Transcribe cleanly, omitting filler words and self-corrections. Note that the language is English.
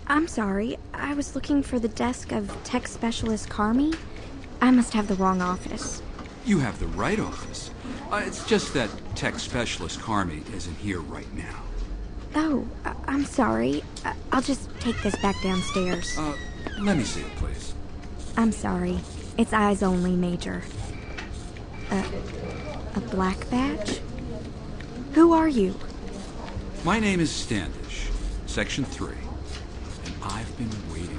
I'm sorry. I was looking for the desk of Tech Specialist Carmi. I must have the wrong office. You have the right office. It's just that Tech Specialist Carmi isn't here right now. Oh, I'm sorry. I'll just take this back downstairs. Let me see it, please. I'm sorry. It's eyes only, Major. A black badge? Who are you? My name is Standish, Section 3, and I've been waiting